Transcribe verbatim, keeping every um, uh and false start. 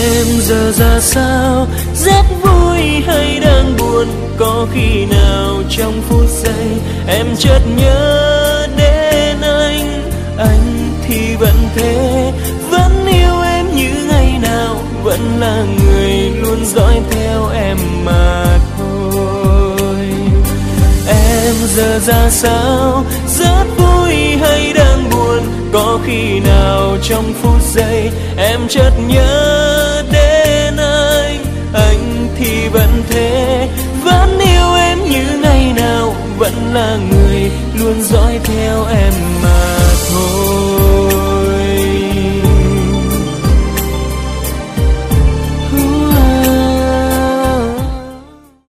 Em giờ ra sao, rất vui hay đang buồn? Có khi nào trong phút giây em chợt nhớ đến anh? Anh thì vẫn thế, vẫn yêu em như ngày nào, vẫn là người luôn dõi theo em mà thôi. Em giờ ra sao, rất vui hay đang buồn? Có khi nào trong phút giây em chợt nhớ đến anh? Anh thì vẫn thế, vẫn yêu em như ngày nào, vẫn là người luôn dõi theo em mà thôi.